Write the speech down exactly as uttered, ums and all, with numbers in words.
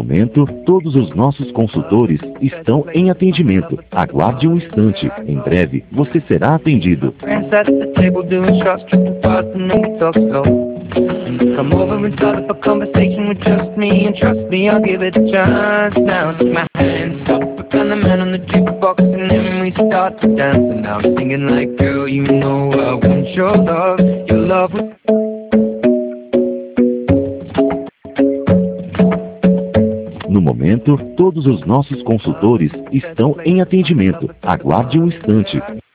momento, todos os nossos consultores estão em atendimento. Aguarde um instante. Em breve, você será atendido. Friends at the table doing shots, tripping fast and then we talk slow. And you come over and start up a conversation with just me, and trust me, I'll give it a chance. Now take my hand, stop, put on the man on the jukebox, and then we start to dance. And now I'm singing like, girl, you know I want your love, your love was... No momento, todos os nossos consultores estão em atendimento. Aguarde um instante.